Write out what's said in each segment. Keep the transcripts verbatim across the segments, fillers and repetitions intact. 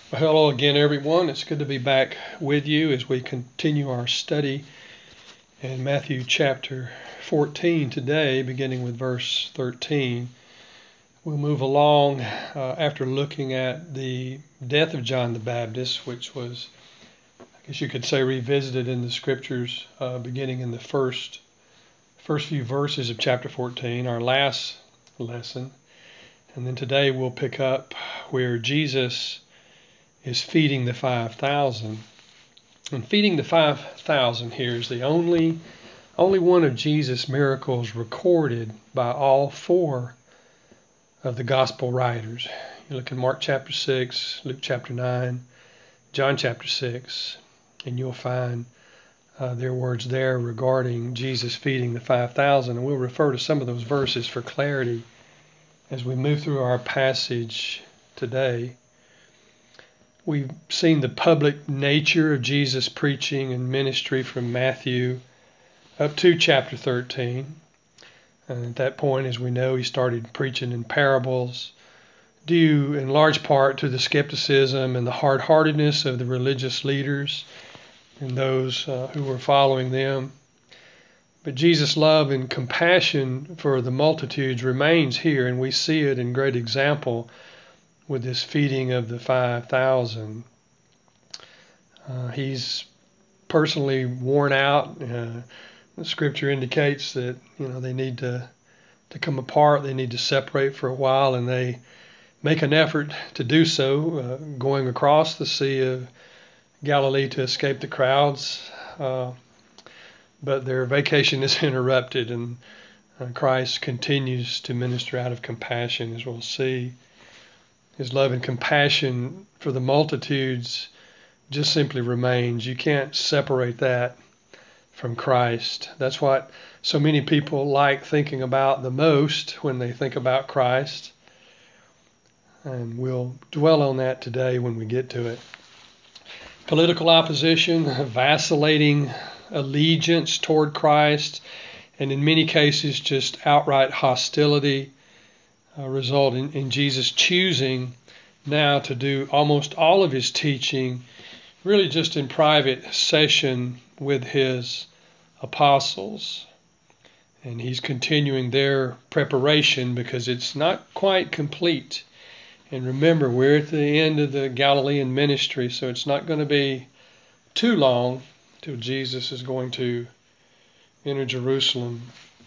Well, hello again, everyone. It's good to be back with you as we continue our study in Matthew chapter fourteen today, beginning with verse thirteen. We'll move along uh, after looking at the death of John the Baptist, which was, I guess you could say, revisited in the scriptures, uh, beginning in the first first few verses of chapter fourteen, our last lesson. And then today we'll pick up where Jesus is feeding the five thousand. And feeding the five thousand here is the only only one of Jesus' miracles recorded by all four of the gospel writers. You look in Mark chapter six, Luke chapter nine, John chapter six, and you'll find uh, their words there regarding Jesus feeding the five thousand. And we'll refer to some of those verses for clarity as we move through our passage today. We've seen the public nature of Jesus' preaching and ministry from Matthew up to chapter thirteen. And at that point, as we know, he started preaching in parables, due in large part to the skepticism and the hard-heartedness of the religious leaders and those uh, who were following them. But Jesus' love and compassion for the multitudes remains here, and we see it in great example with this feeding of the five thousand. Uh, he's personally worn out. Uh, the scripture indicates that you know they need to to come apart. They need to separate for a while, and they make an effort to do so, uh, going across the Sea of Galilee to escape the crowds. Uh, but their vacation is interrupted, and uh, Christ continues to minister out of compassion, as we'll see. His love and compassion for the multitudes just simply remains. You can't separate that from Christ. That's what so many people like thinking about the most when they think about Christ. And we'll dwell on that today when we get to it. Political opposition, vacillating allegiance toward Christ, and in many cases just outright hostility uh, result in, in Jesus choosing now to do almost all of his teaching really just in private session with his apostles. And he's continuing their preparation because it's not quite complete. And remember, we're at the end of the Galilean ministry, so it's not going to be too long till Jesus is going to enter Jerusalem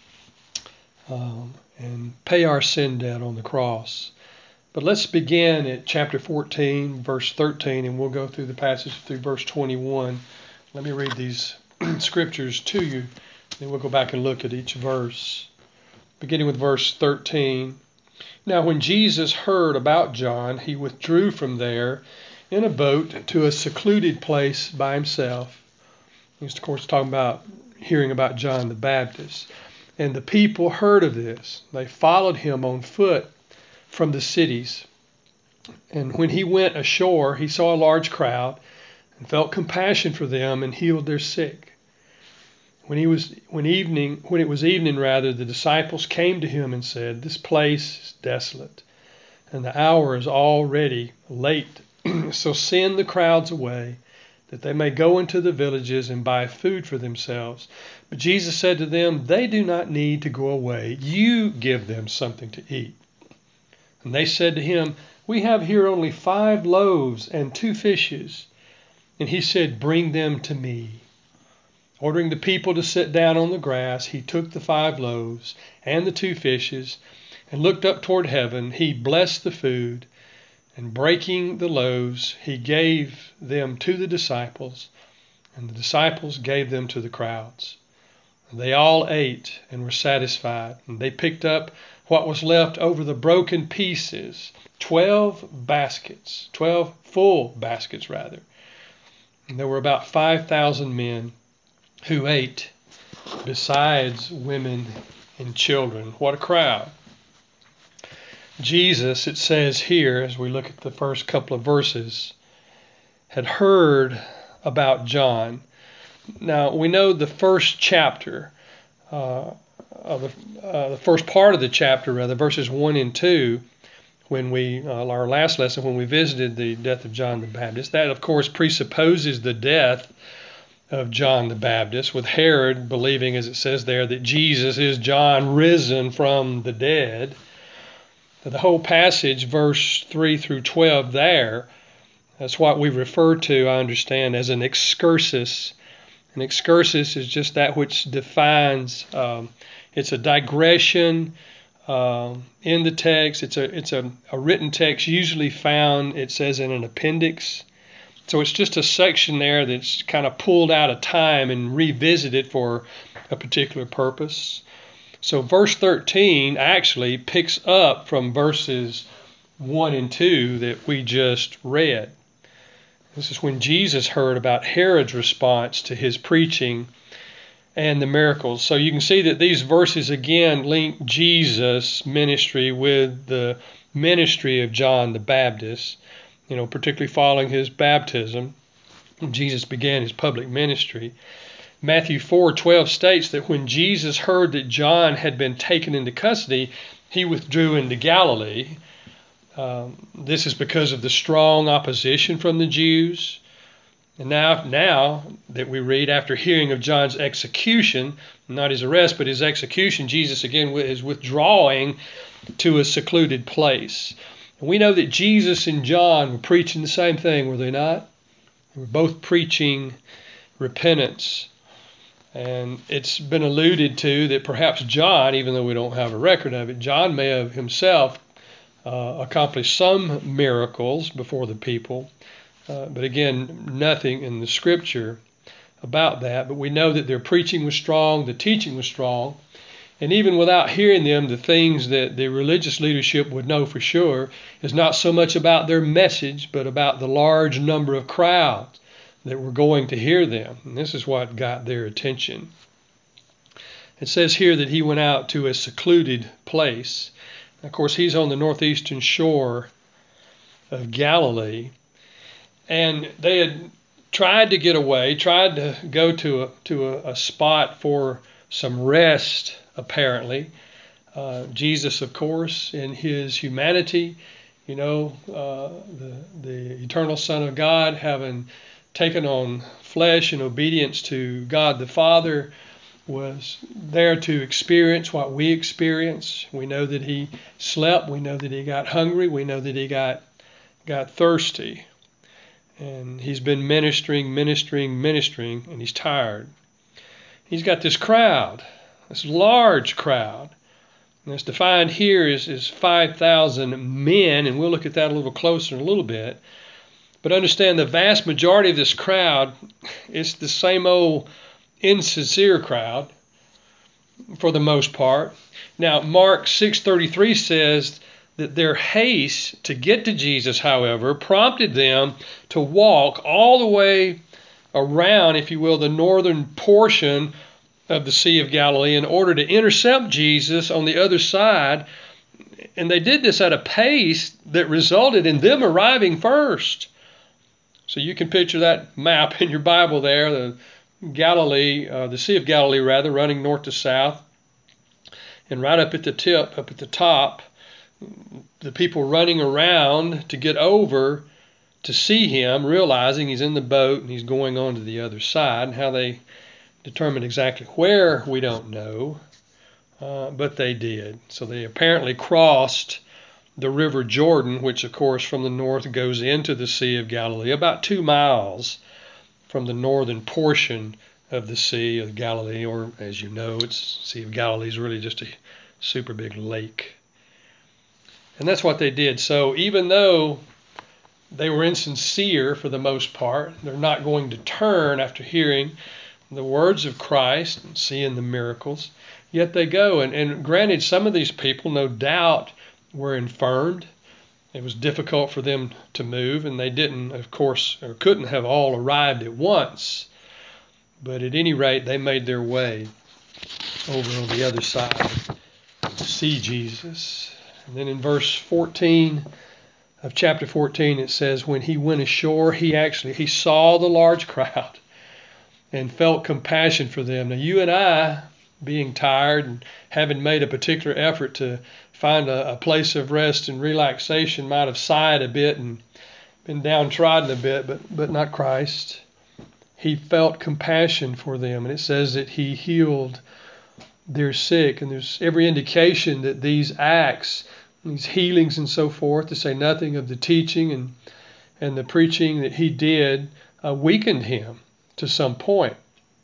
um, and pay our sin debt on the cross. But let's begin at chapter fourteen, verse thirteen, and we'll go through the passage through verse twenty-one. Let me read these scriptures to you, then we'll go back and look at each verse. Beginning with verse thirteen. Now when Jesus heard about John, he withdrew from there in a boat to a secluded place by himself. He's, of course, talking about hearing about John the Baptist. And the people heard of this. They followed him on foot from the cities. And when he went ashore, he saw a large crowd and felt compassion for them and healed their sick. When he was when evening when it was evening rather, the disciples came to him and said, "This place is desolate, and the hour is already late. So send the crowds away, that they may go into the villages and buy food for themselves." But Jesus said to them, "They do not need to go away. You give them something to eat." And they said to him, "We have here only five loaves and two fishes." And he said, "Bring them to me." Ordering the people to sit down on the grass, he took the five loaves and the two fishes and looked up toward heaven. He blessed the food, and breaking the loaves, he gave them to the disciples, and the disciples gave them to the crowds. And they all ate and were satisfied, and they picked up what was left over the broken pieces, twelve baskets, twelve full baskets rather. And there were about five thousand men who ate, besides women and children. What a crowd. Jesus, it says here, as we look at the first couple of verses, had heard about John. Now, we know the first chapter, uh, of the, uh, the first part of the chapter, rather, verses one and two, when we, uh, our last lesson, when we visited the death of John the Baptist. That, of course, presupposes the death of John the Baptist, with Herod believing, as it says there, that Jesus is John risen from the dead. The whole passage, verse three through twelve there, that's what we refer to, I understand, as an excursus. An excursus is just that which defines, um, it's a digression uh, in the text. It's a it's a, a written text usually found, it says, in an appendix. So it's just a section there that's kind of pulled out of time and revisited for a particular purpose. So verse thirteen actually picks up from verses one and two that we just read. This is when Jesus heard about Herod's response to his preaching and the miracles. So you can see that these verses again link Jesus' ministry with the ministry of John the Baptist. You know, particularly following his baptism, Jesus began his public ministry. Matthew four twelve states that when Jesus heard that John had been taken into custody, he withdrew into Galilee. Um, this is because of the strong opposition from the Jews. And now, now that we read, after hearing of John's execution, not his arrest, but his execution, Jesus again is withdrawing to a secluded place. We know that Jesus and John were preaching the same thing, were they not? They were both preaching repentance. And it's been alluded to that perhaps John, even though we don't have a record of it, John may have himself uh, accomplished some miracles before the people. Uh, but again, nothing in the scripture about that. But we know that their preaching was strong, the teaching was strong. And even without hearing them, the things that the religious leadership would know for sure is not so much about their message, but about the large number of crowds that were going to hear them. And this is what got their attention. It says here that he went out to a secluded place. Of course, he's on the northeastern shore of Galilee. And they had tried to get away, tried to go to a, to a, a spot for some rest, apparently. Uh, Jesus, of course, in his humanity, you know, uh, the, the eternal Son of God, having taken on flesh in obedience to God the Father, was there to experience what we experience. We know that he slept. We know that he got hungry. We know that he got got thirsty. And he's been ministering, ministering, ministering, and he's tired. He's got this crowd, this large crowd. And it's defined here as, as five thousand men, and we'll look at that a little closer in a little bit. But understand the vast majority of this crowd is the same old insincere crowd for the most part. Now, Mark six thirty-three says that their haste to get to Jesus, however, prompted them to walk all the way around, if you will, the northern portion of the Sea of Galilee in order to intercept Jesus on the other side. And they did this at a pace that resulted in them arriving first. So you can picture that map in your Bible there, the Galilee, uh, the Sea of Galilee rather, running north to south. And right up at the tip, up at the top, the people running around to get over to see him, realizing he's in the boat and he's going on to the other side. And how they determined exactly where, we don't know, uh, but they did. So they apparently crossed the River Jordan, which of course from the north goes into the Sea of Galilee, about two miles from the northern portion of the Sea of Galilee, or as you know, it's Sea of Galilee is really just a super big lake. And that's what they did. So even though they were insincere for the most part, they're not going to turn after hearing the words of Christ and seeing the miracles, yet they go. And, and granted, some of these people, no doubt, were infirmed. It was difficult for them to move, and they didn't, of course, or couldn't have all arrived at once. But at any rate, they made their way over on the other side to see Jesus. And then in verse fourteen of chapter fourteen, it says, when he went ashore, he actually, he saw the large crowd and felt compassion for them. Now, you and I, being tired and having made a particular effort to find a, a place of rest and relaxation might have sighed a bit and been downtrodden a bit, but, but not Christ. He felt compassion for them, and it says that he healed their sick. And there's every indication that these acts, these healings and so forth, to say nothing of the teaching and, and the preaching that he did, uh, weakened him to some point.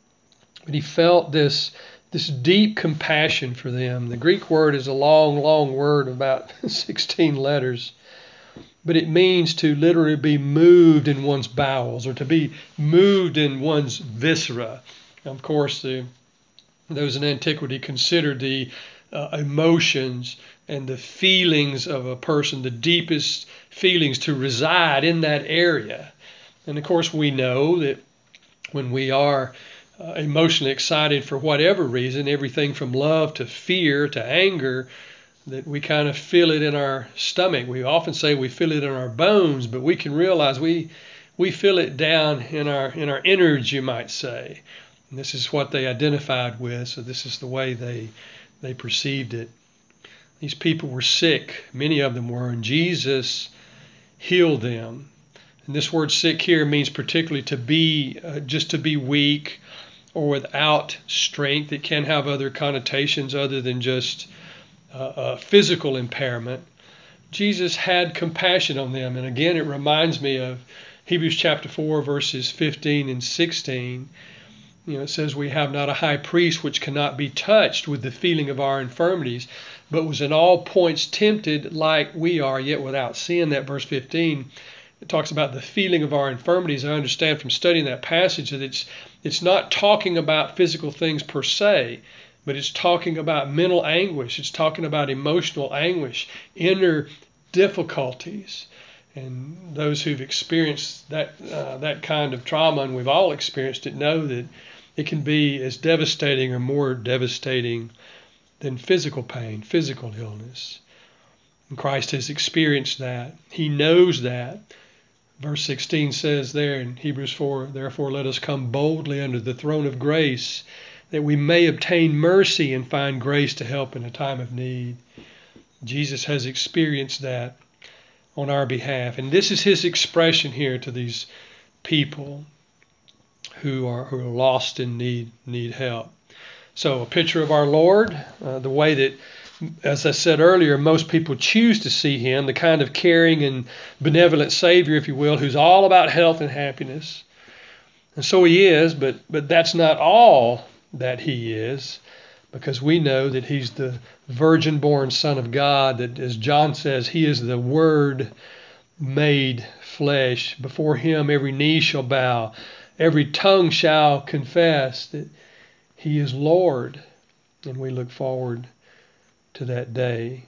But he felt this this deep compassion for them. The Greek word is a long, long word, about sixteen letters. But it means to literally be moved in one's bowels, or to be moved in one's viscera. Of course, the, those in antiquity considered the uh, emotions and the feelings of a person, the deepest feelings, to reside in that area. And of course, we know that when we are uh, emotionally excited for whatever reason, everything from love to fear to anger, that we kind of feel it in our stomach. We often say we feel it in our bones, but we can realize we we feel it down in our in our innards, you might say. And this is what they identified with, so this is the way they they perceived it. These people were sick, many of them were, and Jesus healed them. And this word sick here means particularly to be, uh, just to be weak or without strength. It can have other connotations other than just uh, uh, physical impairment. Jesus had compassion on them. And again, it reminds me of Hebrews chapter four, verses fifteen and sixteen. You know, it says, we have not a high priest which cannot be touched with the feeling of our infirmities, but was in all points tempted like we are, yet without sin. That verse fifteen, it talks about the feeling of our infirmities. I understand from studying that passage that it's it's not talking about physical things per se, but it's talking about mental anguish. It's talking about emotional anguish, inner difficulties. And those who've experienced that uh, that kind of trauma, and we've all experienced it, know that it can be as devastating or more devastating than physical pain, physical illness. And Christ has experienced that. He knows that. Verse sixteen says there in Hebrews four, therefore let us come boldly under the throne of grace, that we may obtain mercy and find grace to help in a time of need. Jesus has experienced that on our behalf. And this is his expression here to these people who are who are lost and need need help. So a picture of our Lord, uh, the way that, as I said earlier, most people choose to see him, the kind of caring and benevolent Savior, if you will, who's all about health and happiness. And so he is, but but that's not all that he is, because we know that he's the virgin-born Son of God, that, as John says, he is the Word made flesh. Before him every knee shall bow, every tongue shall confess that he is Lord. And we look forward to that day.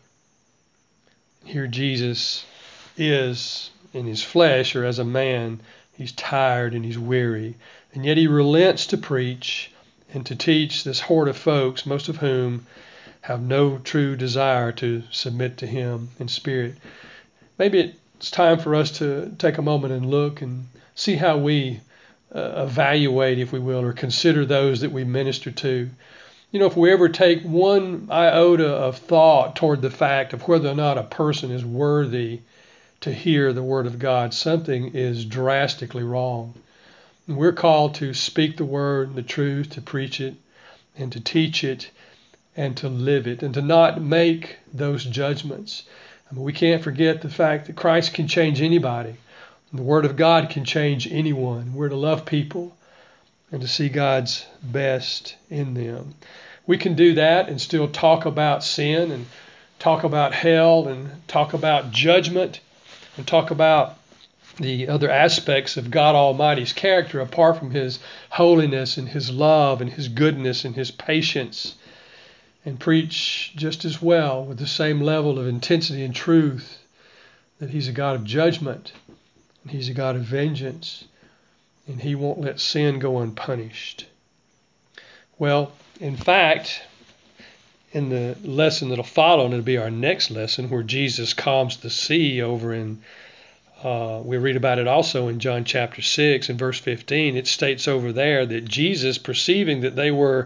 Here Jesus is in his flesh, or as a man. He's tired and he's weary, and yet he relents to preach and to teach this horde of folks, most of whom have no true desire to submit to him in spirit. Maybe it's time for us to take a moment and look and see how we uh, evaluate, if we will, or consider those that we minister to. You know, if we ever take one iota of thought toward the fact of whether or not a person is worthy to hear the Word of God, something is drastically wrong. And we're called to speak the Word, the truth, to preach it, and to teach it, and to live it, and to not make those judgments. I mean, we can't forget the fact that Christ can change anybody. The Word of God can change anyone. We're to love people and to see God's best in them. We can do that and still talk about sin and talk about hell and talk about judgment and talk about the other aspects of God Almighty's character apart from his holiness and his love and his goodness and his patience, and preach just as well with the same level of intensity and truth that he's a God of judgment and he's a God of vengeance, and he won't let sin go unpunished. Well, in fact, in the lesson that'll follow, and it'll be our next lesson, where Jesus calms the sea over in, uh, we read about it also in John chapter six and verse fifteen. It states over there that Jesus, perceiving that they were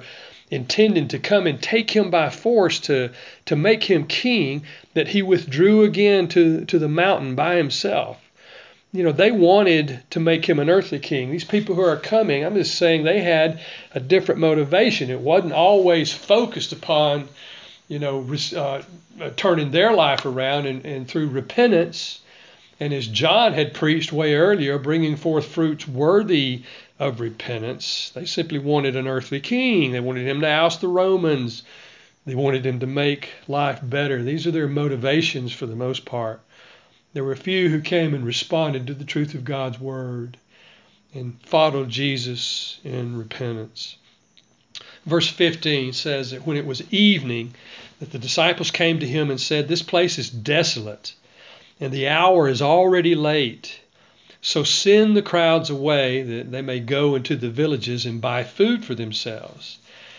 intending to come and take him by force to, to make him king, that he withdrew again to, to the mountain by himself. You know, they wanted to make him an earthly king. These people who are coming, I'm just saying they had a different motivation. It wasn't always focused upon, you know, uh, turning their life around and, and through repentance. And as John had preached way earlier, bringing forth fruits worthy of repentance, they simply wanted an earthly king. They wanted him to oust the Romans. They wanted him to make life better. These are their motivations for the most part. There were a few who came and responded to the truth of God's word and followed Jesus in repentance. Verse fifteen says that when it was evening, that the disciples came to him and said, "This place is desolate, and the hour is already late. So send the crowds away that they may go into the villages and buy food for themselves."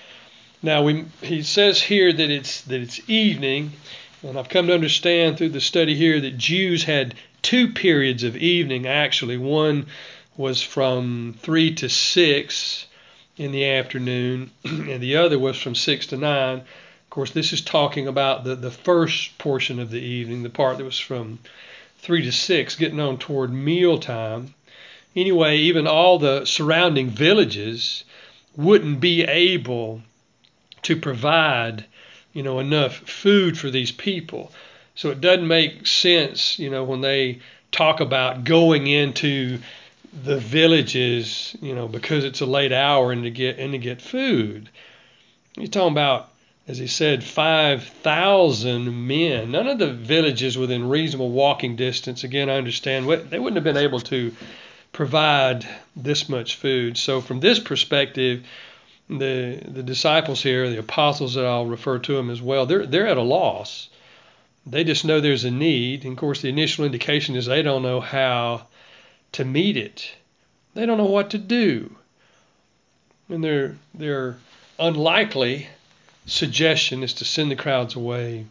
Now we, he says here that it's that it's evening. And I've come to understand through the study here that Jews had two periods of evening, actually. One was from three to six in the afternoon, and the other was from six to nine. Of course, this is talking about the, the first portion of the evening, the part that was from three to six, getting on toward mealtime. Anyway, even all the surrounding villages wouldn't be able to provide you know, enough food for these people. So it doesn't make sense, you know, when they talk about going into the villages, you know, because it's a late hour and to get and to get food. You're talking about, as he said, five thousand men. None of the villages within reasonable walking distance. Again, I understand they wouldn't have been able to provide this much food. So from this perspective, The the disciples here, the apostles that I'll refer to them as well, they're they're at a loss. They just know there's a need. And of course, the initial indication is they don't know how to meet it. They don't know what to do. And their their unlikely suggestion is to send the crowds away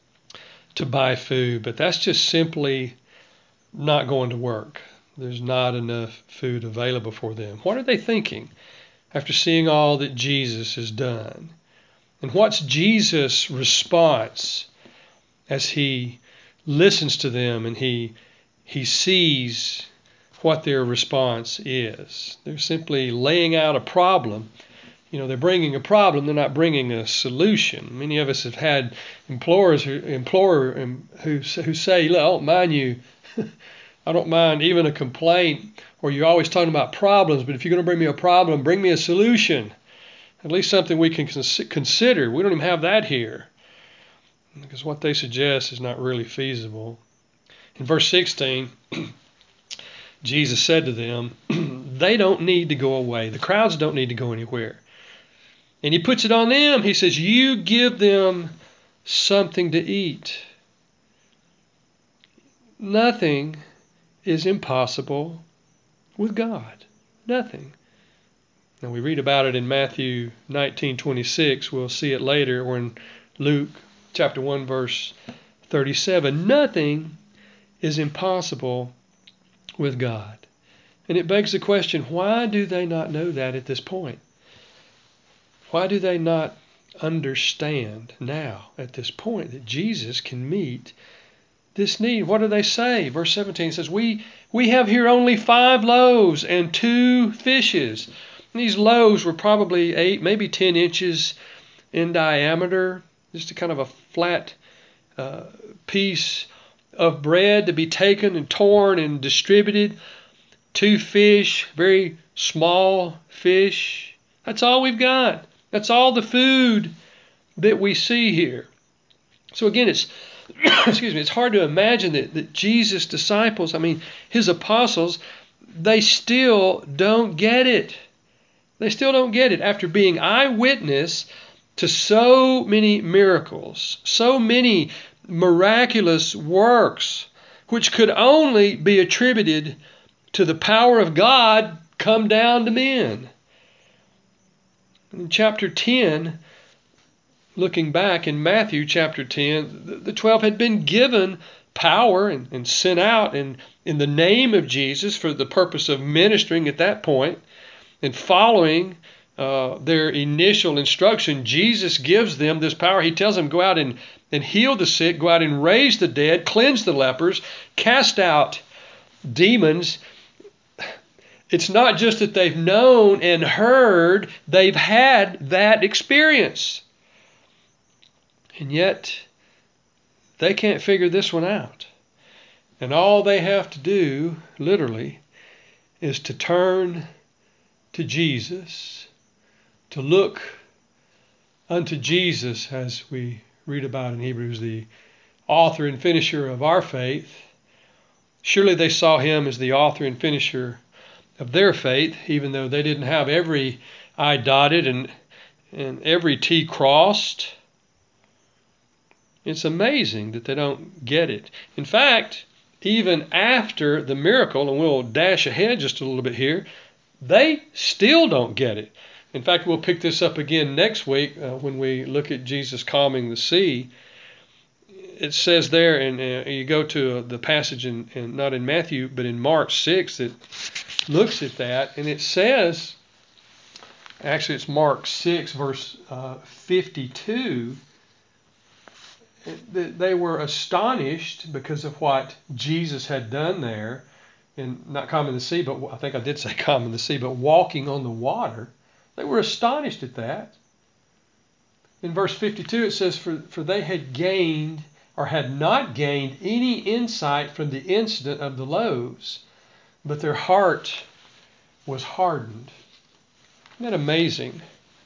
to buy food. But that's just simply not going to work. There's not enough food available for them. What are they thinking after seeing all that Jesus has done? And what's Jesus' response as he listens to them and he he sees what their response is? They're simply laying out a problem. You know, they're bringing a problem. They're not bringing a solution. Many of us have had employers who employer who who say, "Look, I don't mind you. I don't mind even a complaint, or you're always talking about problems, but if you're going to bring me a problem, bring me a solution. At least something we can cons- consider. We don't even have that here." Because what they suggest is not really feasible. In verse sixteen, Jesus said to them, they don't need to go away. The crowds don't need to go anywhere. And he puts it on them. He says, you give them something to eat. Nothing is impossible with God. Nothing. And we read about it in Matthew nineteen twenty-six. We'll see it later, or in Luke chapter one, verse thirty-seven. Nothing is impossible with God. And it begs the question, why do they not know that at this point? Why do they not understand now at this point that Jesus can meet this need? What do they say? Verse seventeen says, we we have here only five loaves and two fishes. And these loaves were probably eight, maybe ten inches in diameter, just a kind of a flat uh, piece of bread to be taken and torn and distributed. Two fish, very small fish. That's all we've got. That's all the food that we see here. So again, it's excuse me, it's hard to imagine that, that Jesus' disciples, I mean, his apostles, they still don't get it. They still don't get it after being eyewitness to so many miracles, so many miraculous works, which could only be attributed to the power of God come down to men. In chapter ten, looking back in Matthew chapter ten, the twelve had been given power and, and sent out in, in the name of Jesus for the purpose of ministering at that point and following uh, their initial instruction, Jesus gives them this power. He tells them, go out and, and heal the sick, go out and raise the dead, cleanse the lepers, cast out demons. It's not just that they've known and heard, they've had that experience. And yet, they can't figure this one out. And all they have to do, literally, is to turn to Jesus, to look unto Jesus, as we read about in Hebrews, the author and finisher of our faith. Surely they saw him as the author and finisher of their faith, even though they didn't have every I dotted and, and every T crossed. It's amazing that they don't get it. In fact, even after the miracle, and we'll dash ahead just a little bit here, they still don't get it. In fact, we'll pick this up again next week uh, when we look at Jesus calming the sea. It says there, and uh, you go to uh, the passage, in, in, not in Matthew, but in Mark six, that looks at that, and it says, actually it's Mark six, verse uh, fifty-two, that they were astonished because of what Jesus had done there, and not calming the sea, but I think I did say calming the sea, but walking on the water. They were astonished at that. In verse fifty-two it says, for, for they had gained, or had not gained, any insight from the incident of the loaves, but their heart was hardened. Isn't that amazing?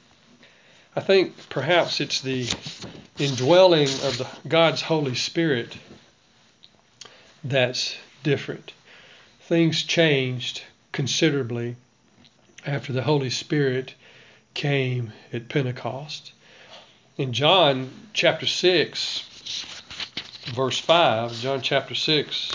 I think perhaps it's the indwelling of the, God's Holy Spirit that's different. Things changed considerably after the Holy Spirit came at Pentecost. In John chapter six, verse five, John chapter six,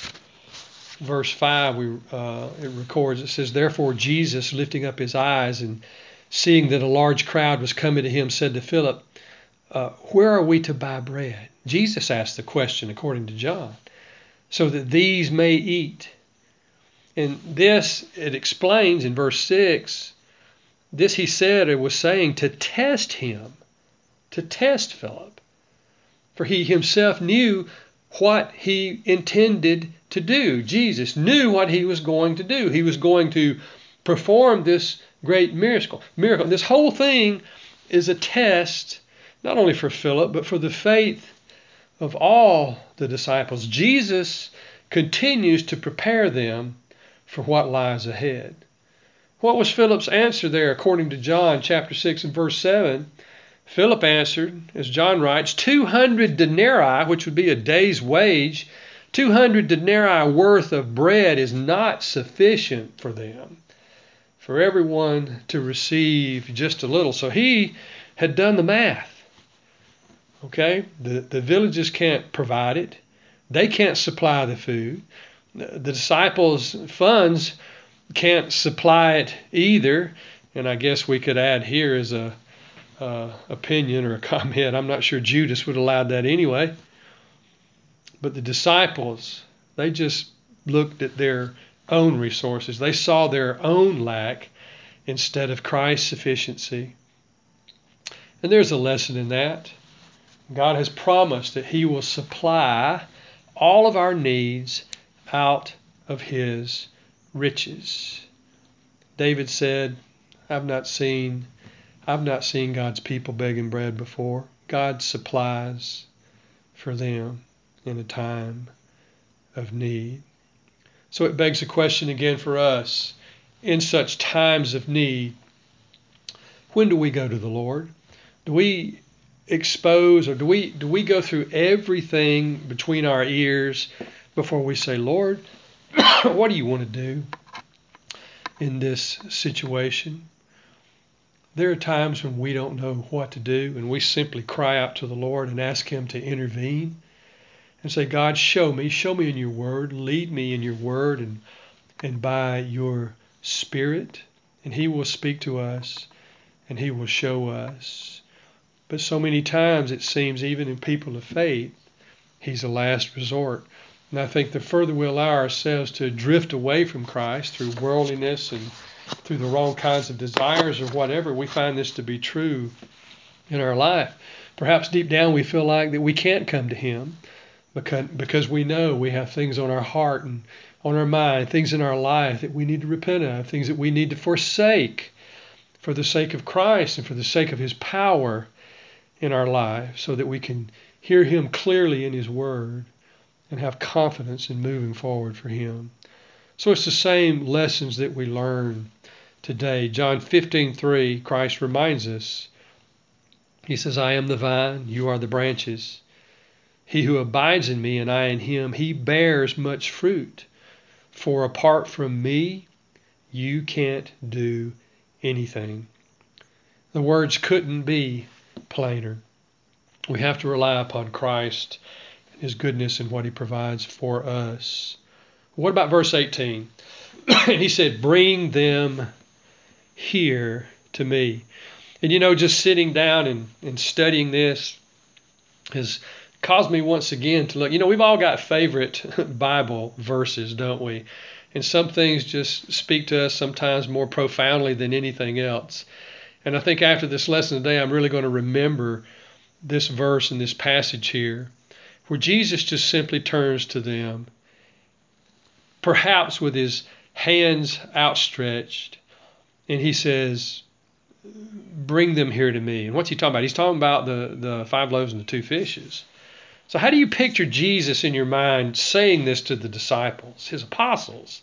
verse five, we uh, it records, it says, therefore Jesus, lifting up his eyes and seeing that a large crowd was coming to him, said to Philip, uh, where are we to buy bread? Jesus asked the question according to John, so that these may eat. And this, it explains in verse six, this he said or was saying to test him, to test Philip. For he himself knew what he intended to do. Jesus knew what he was going to do. He was going to perform this great miracle. Miracle. This whole thing is a test, not only for Philip, but for the faith of all the disciples. Jesus continues to prepare them for what lies ahead. What was Philip's answer there according to John chapter six and verse seven? Philip answered, as John writes, two hundred denarii, which would be a day's wage, two hundred denarii worth of bread is not sufficient for them, for everyone to receive just a little. So he had done the math. Okay? The, the villages can't provide it. They can't supply the food. The disciples' funds can't supply it either. And I guess we could add here as a uh, opinion or a comment, I'm not sure Judas would have allowed that anyway. But the disciples, they just looked at their own resources. They saw their own lack instead of Christ's sufficiency. And there's a lesson in that. God has promised that he will supply all of our needs out of his riches. David said, I've not seen I've not seen God's people begging bread before. God supplies for them in a time of need. So it begs a question again for us. In such times of need, when do we go to the Lord? Do we expose, or do we do we go through everything between our ears before we say, Lord, what do you want to do in this situation? There are times when we don't know what to do, and we simply cry out to the Lord and ask him to intervene and say, God, show me, show me in your word, lead me in your word and and by your Spirit, and he will speak to us and he will show us. But so many times it seems, even in people of faith, he's a last resort. And I think the further we allow ourselves to drift away from Christ through worldliness and through the wrong kinds of desires or whatever, we find this to be true in our life. Perhaps deep down we feel like that we can't come to Him because, because we know we have things on our heart and on our mind, things in our life that we need to repent of, things that we need to forsake for the sake of Christ and for the sake of His power in our life, so that we can hear Him clearly in His Word and have confidence in moving forward for Him. So it's the same lessons that we learn today. John fifteen three, Christ reminds us. He says, I am the vine, you are the branches. He who abides in me and I in him, he bears much fruit. For apart from me, you can't do anything. The words couldn't be plainer. We have to rely upon Christ and His goodness and what He provides for us. What about verse eighteen? He said, bring them here to me. And you know, just sitting down and, and studying this has caused me once again to look. You know, we've all got favorite Bible verses, don't we? And some things just speak to us sometimes more profoundly than anything else. And I think after this lesson today, I'm really going to remember this verse and this passage here, where Jesus just simply turns to them, perhaps with His hands outstretched, and He says, bring them here to me. And what's He talking about? He's talking about the, the five loaves and the two fishes. So how do you picture Jesus in your mind saying this to the disciples, His apostles?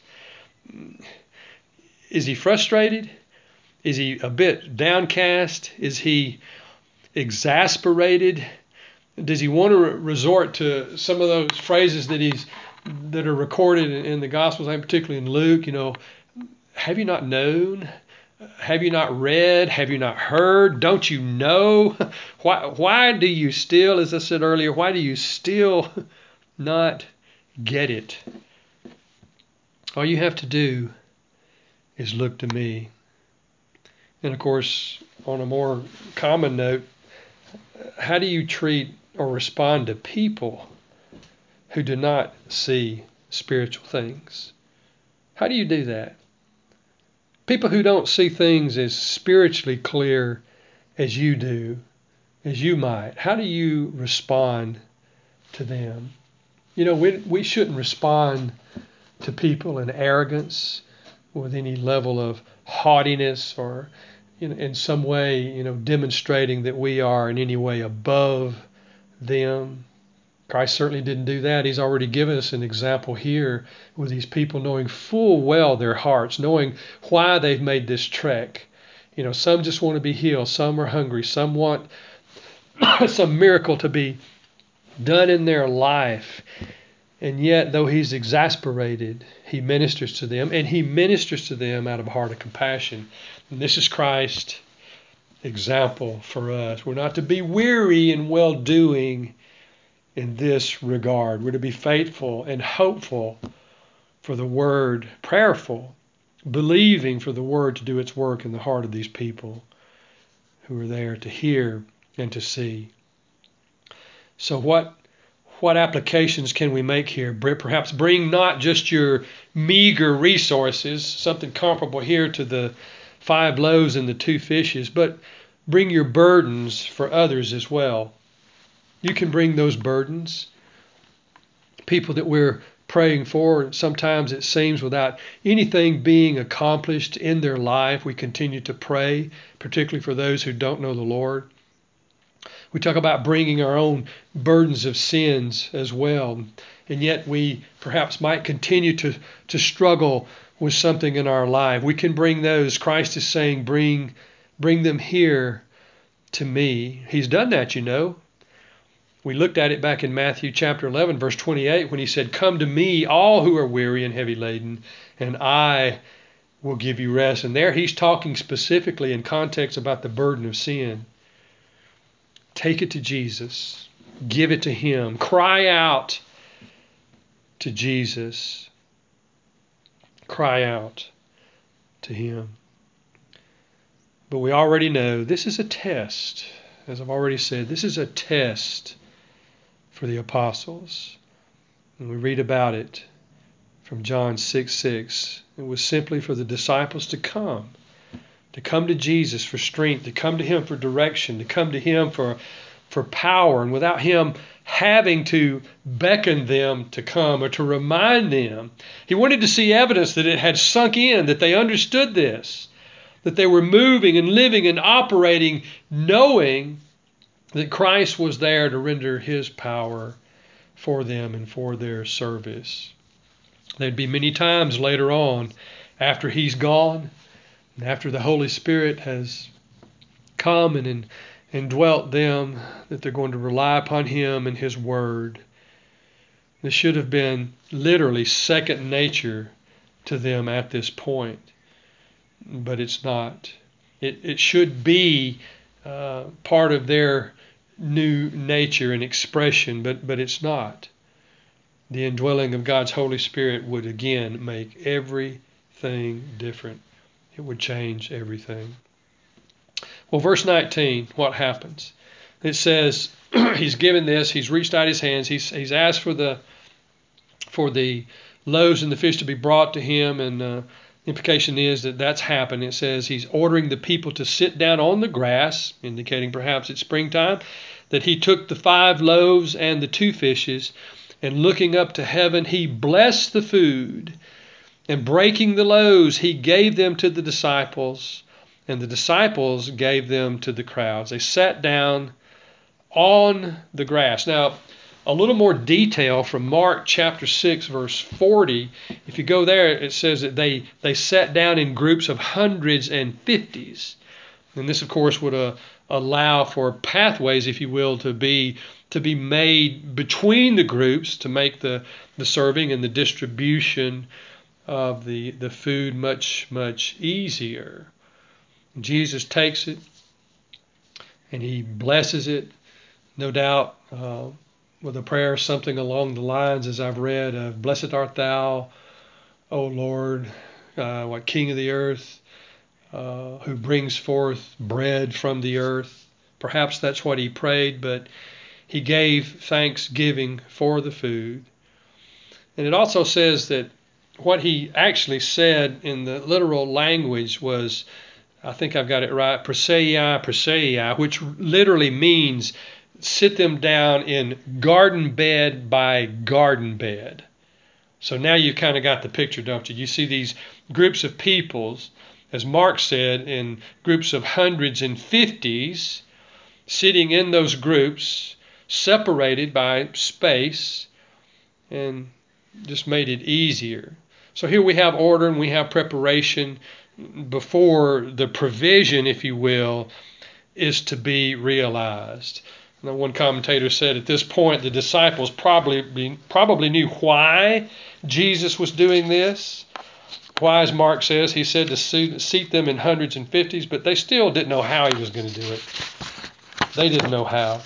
Is He frustrated? Is He a bit downcast? Is He exasperated? Does He want to re- resort to some of those phrases that he's that are recorded in, in the Gospels, and particularly in Luke? You know, have you not known? Have you not read? Have you not heard? Don't you know? Why, why do you still, as I said earlier, why do you still not get it? All you have to do is look to me. And of course, on a more common note, how do you treat or respond to people who do not see spiritual things? How do you do that? People who don't see things as spiritually clear as you do, as you might, how do you respond to them? You know, we, we shouldn't respond to people in arrogance, with any level of haughtiness, or in, in some way, you know, demonstrating that we are in any way above them. Christ certainly didn't do that. He's already given us an example here with these people knowing full well their hearts, knowing why they've made this trek. You know, some just want to be healed. Some are hungry. Some want some miracle to be done in their life. And yet, though He's exasperated, He ministers to them, and He ministers to them out of a heart of compassion. And this is Christ's example for us. We're not to be weary in well-doing in this regard. We're to be faithful and hopeful for the Word, prayerful, believing for the Word to do its work in the heart of these people who are there to hear and to see. So what What applications can we make here? Perhaps bring not just your meager resources, something comparable here to the five loaves and the two fishes, but bring your burdens for others as well. You can bring those burdens. People that we're praying for, sometimes it seems without anything being accomplished in their life, we continue to pray, particularly for those who don't know the Lord. We talk about bringing our own burdens of sins as well, and yet we perhaps might continue to, to struggle with something in our life. We can bring those. Christ is saying, bring, bring them here to me. He's done that, you know. We looked at it back in Matthew chapter eleven, verse twenty-eight, when He said, come to me, all who are weary and heavy laden, and I will give you rest. And there He's talking specifically in context about the burden of sin. Take it to Jesus. Give it to Him. Cry out to Jesus. Cry out to Him. But we already know this is a test. As I've already said, this is a test for the apostles. And we read about it from John six six It was simply for the disciples to come, to come to Jesus for strength, to come to him for direction, to come to him for, for power, and without him having to beckon them to come or to remind them. He wanted to see evidence that it had sunk in, that they understood this, that they were moving and living and operating, knowing that Christ was there to render his power for them and for their service. There'd be many times later on, after he's gone, and after the Holy Spirit has come and indwelt them, that they're going to rely upon him and his word. This should have been literally second nature to them at this point, but it's not. It, it should be uh, part of their new nature and expression, but, but it's not. The indwelling of God's Holy Spirit would again make everything different. It would change everything. Well, verse nineteen, what happens? It says he's given this, he's reached out his hands, he's he's asked for the for the loaves and the fish to be brought to him, and uh, the implication is that that's happened. It says he's ordering the people to sit down on the grass, indicating perhaps it's springtime, that he took the five loaves and the two fishes, and looking up to heaven, he blessed the food, and breaking the loaves, he gave them to the disciples, and the disciples gave them to the crowds. They sat down on the grass. Now, a little more detail from Mark chapter six, verse forty. If you go there, it says that they, they sat down in groups of hundreds and fifties. And this, of course, would uh, allow for pathways, if you will, to be to be made between the groups to make the, the serving and the distribution of the, the food much, much easier. Jesus takes it and he blesses it, no doubt, uh, with a prayer, something along the lines, as I've read, of blessed art thou, O Lord, uh, what King of the earth, uh, who brings forth bread from the earth. Perhaps that's what he prayed, but he gave thanksgiving for the food. And it also says that what he actually said in the literal language was, I think I've got it right, proseiai, proseiai, which literally means sit them down in garden bed by garden bed. So now you've kind of got the picture, don't you? You see these groups of peoples, as Mark said, in groups of hundreds and fifties, sitting in those groups, separated by space, and just made it easier. So here we have order and we have preparation before the provision, if you will, is to be realized. Now, one commentator said at this point the disciples probably probably knew why Jesus was doing this. Why, as Mark says, he said to seat them in hundreds and fifties, but they still didn't know how he was going to do it. They didn't know how.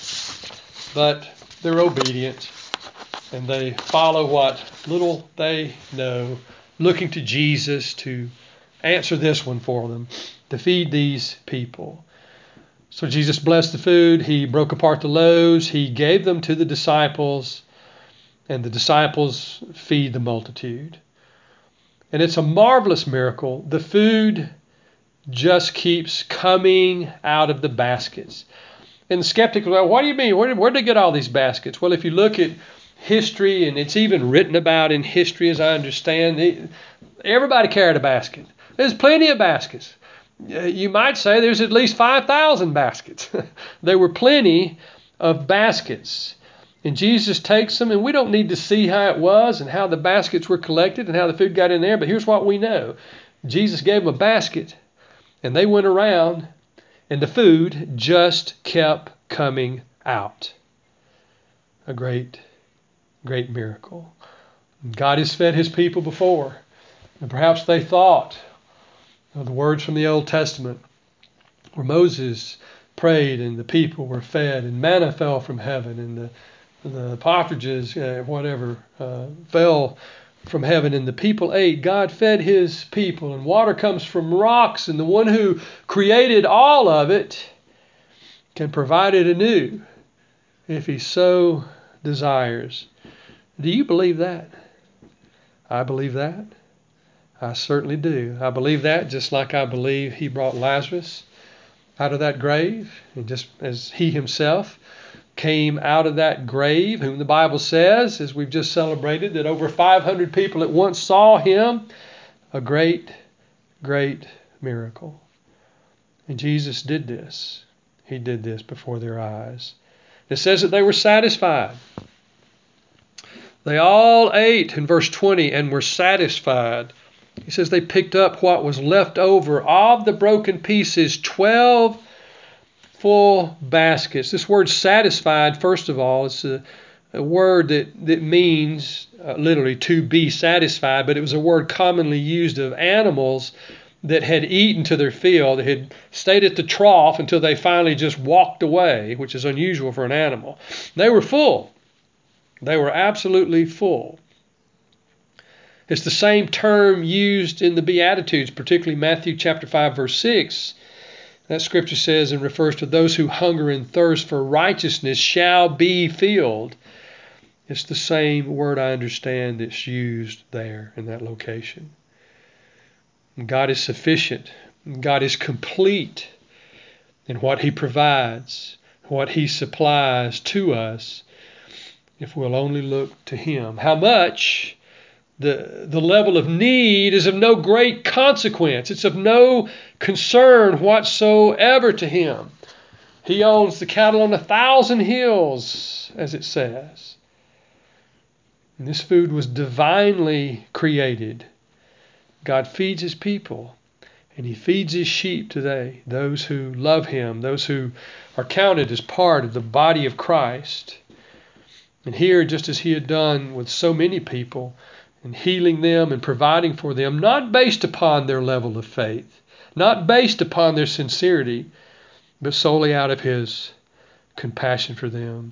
But they're obedient, and they follow what little they know, looking to Jesus to answer this one for them, to feed these people. So Jesus blessed the food. He broke apart the loaves. He gave them to the disciples, and the disciples feed the multitude. And it's a marvelous miracle. The food just keeps coming out of the baskets. And the skeptics, well, what do you mean? Where did, where did they get all these baskets? Well, if you look at history, and it's even written about in history, as I understand, it, everybody carried a basket. There's plenty of baskets. You might say there's at least five thousand baskets. There were plenty of baskets. And Jesus takes them, and we don't need to see how it was and how the baskets were collected and how the food got in there, but here's what we know. Jesus gave them a basket, and they went around, and the food just kept coming out. A great, great miracle. God has fed his people before, and perhaps they thought of the words from the Old Testament where Moses prayed and the people were fed and manna fell from heaven and the, the partridges, uh, whatever, uh, fell from heaven and the people ate. God fed his people, and water comes from rocks, and the one who created all of it can provide it anew if he so desires. Do you believe that? I believe that. I certainly do. I believe that, just like I believe he brought Lazarus out of that grave, and just as he himself came out of that grave, whom the Bible says, as we've just celebrated, that over five hundred people at once saw him, a great, great miracle. And Jesus did this. He did this before their eyes. It says that they were satisfied. They all ate, in verse twenty, and were satisfied. He says they picked up what was left over of the broken pieces, twelve full baskets. This word satisfied, first of all, it's a, a word that, that means uh, literally to be satisfied, but it was a word commonly used of animals that had eaten to their fill, that had stayed at the trough until they finally just walked away, which is unusual for an animal. They were full. They were absolutely full. It's the same term used in the Beatitudes, particularly Matthew chapter five, verse six. That scripture says and refers to those who hunger and thirst for righteousness shall be filled. It's the same word, I understand, that's used there in that location. God is sufficient. God is complete in what he provides, what he supplies to us, if we'll only look to him. How much? The, the level of need is of no great consequence. It's of no concern whatsoever to him. He owns the cattle on a thousand hills, as it says. And this food was divinely created. God feeds his people, and he feeds his sheep today, those who love him, those who are counted as part of the body of Christ. And here, just as he had done with so many people, and healing them and providing for them, not based upon their level of faith, not based upon their sincerity, but solely out of his compassion for them.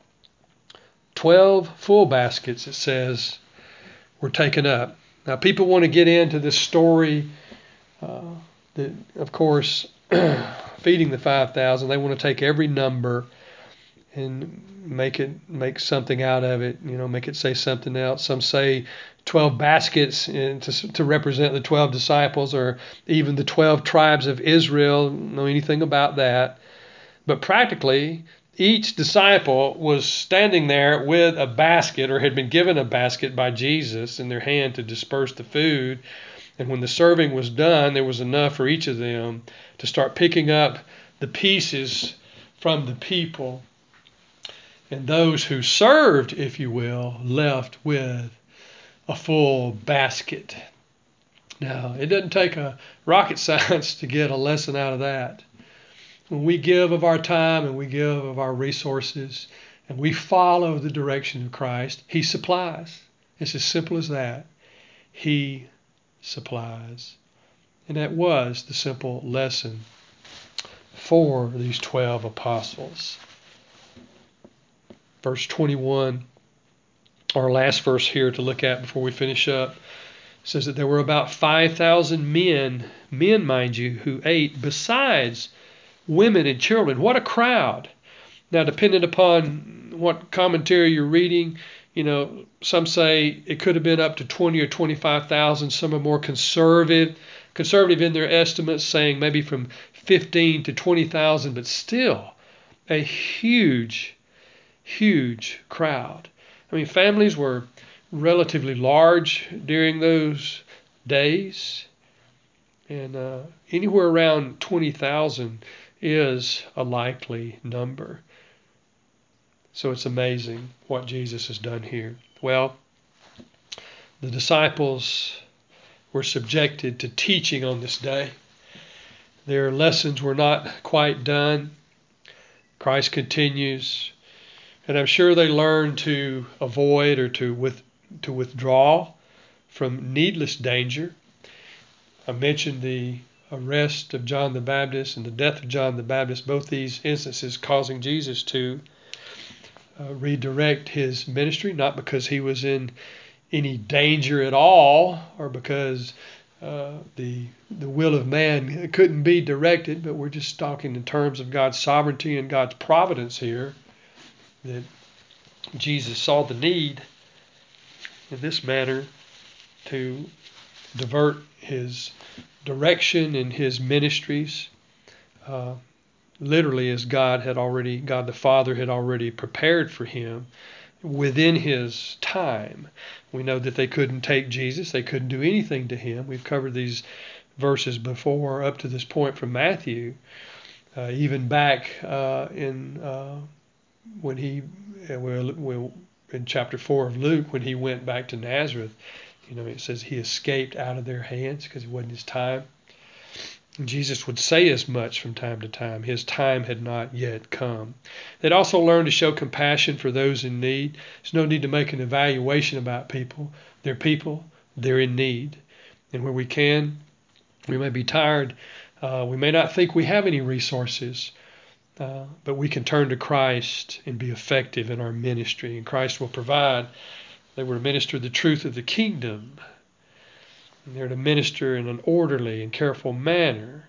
Twelve full baskets, it says, were taken up. Now, people want to get into this story uh, that, of course, feeding the five thousand. They want to take every number and make it make something out of it, you know, make it say something else. Some say twelve baskets to, to represent the twelve disciples, or even the twelve tribes of Israel. Don't know anything about that. But practically, each disciple was standing there with a basket, or had been given a basket by Jesus in their hand to disperse the food. And when the serving was done, there was enough for each of them to start picking up the pieces from the people. And those who served, if you will, left with a full basket. Now, it doesn't take a rocket science to get a lesson out of that. When we give of our time and we give of our resources and we follow the direction of Christ, he supplies. It's as simple as that. He supplies. And that was the simple lesson for these twelve apostles. Verse twenty-one, our last verse here to look at before we finish up, says that there were about five thousand men, men, mind you, who ate, besides women and children. What a crowd. Now, depending upon what commentary you're reading, you know, some say it could have been up to twenty or twenty-five thousand. Some are more conservative, conservative in their estimates, saying maybe from fifteen to twenty thousand, but still a huge Huge crowd. I mean, families were relatively large during those days, and uh, anywhere around twenty thousand is a likely number. So it's amazing what Jesus has done here. Well, the disciples were subjected to teaching on this day. Their lessons were not quite done. Christ continues. And I'm sure they learned to avoid or to with, to withdraw from needless danger. I mentioned the arrest of John the Baptist and the death of John the Baptist, both these instances causing Jesus to uh, redirect his ministry, not because he was in any danger at all or because uh, the the will of man couldn't be directed, but we're just talking in terms of God's sovereignty and God's providence here, that Jesus saw the need in this manner to divert his direction in his ministries, uh, literally as God had already, God the Father had already prepared for him within his time. We know that they couldn't take Jesus. They couldn't do anything to him. We've covered these verses before up to this point from Matthew. Uh, even back uh, in uh, when he, uh, well, well, in chapter four of Luke, when he went back to Nazareth, you know, it says he escaped out of their hands because it wasn't his time. And Jesus would say as much from time to time. His time had not yet come. They'd also learned to show compassion for those in need. There's no need to make an evaluation about people. They're people. They're in need. And where we can, we may be tired. Uh, we may not think we have any resources, uh, but we can turn to Christ and be effective in our ministry. And Christ will provide. They were to minister the truth of the kingdom. And they're to minister in an orderly and careful manner.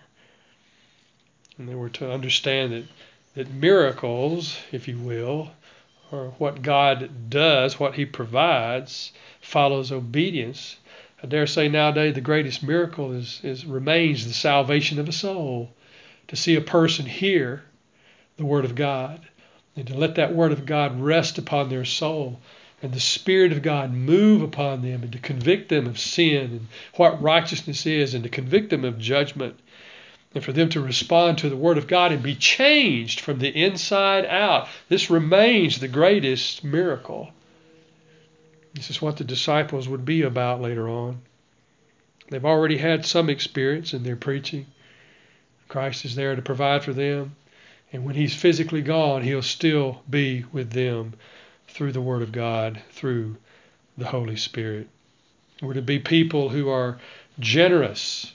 And they were to understand that, that miracles, if you will, or what God does, what he provides, follows obedience. I dare say nowadays the greatest miracle is, is remains the salvation of a soul. To see a person hear the Word of God and to let that Word of God rest upon their soul and the Spirit of God move upon them and to convict them of sin and what righteousness is and to convict them of judgment and for them to respond to the Word of God and be changed from the inside out. This remains the greatest miracle. This is what the disciples would be about later on. They've already had some experience in their preaching. Christ is there to provide for them. And when he's physically gone, he'll still be with them through the Word of God, through the Holy Spirit. We're to be people who are generous.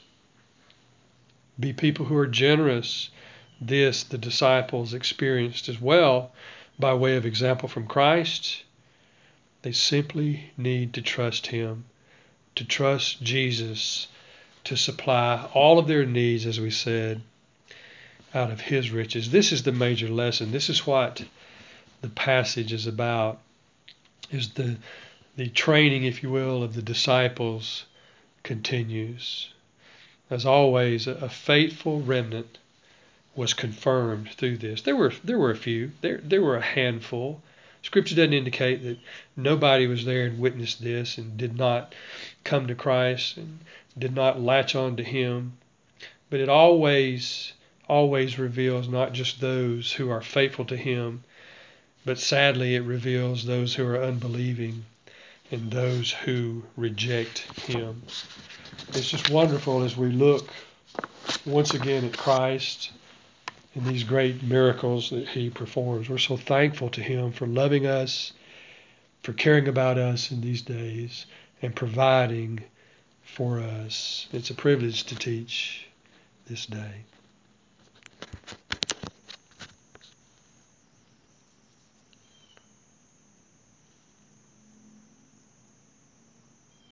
Be people who are generous. This the disciples experienced as well by way of example from Christ. They simply need to trust him, to trust Jesus to supply all of their needs, as we said, out of his riches. This is the major lesson. This is what the passage is about, is the the training, if you will, of the disciples continues. As always, a faithful remnant was confirmed through this. There were there were a few. There there were a handful. Scripture doesn't indicate that nobody was there and witnessed this and did not come to Christ and did not latch on to him. But it always, always reveals not just those who are faithful to him, but sadly it reveals those who are unbelieving and those who reject him. It's just wonderful as we look once again at Christ and these great miracles that he performs. We're so thankful to him for loving us, for caring about us in these days, and providing for us. It's a privilege to teach this day.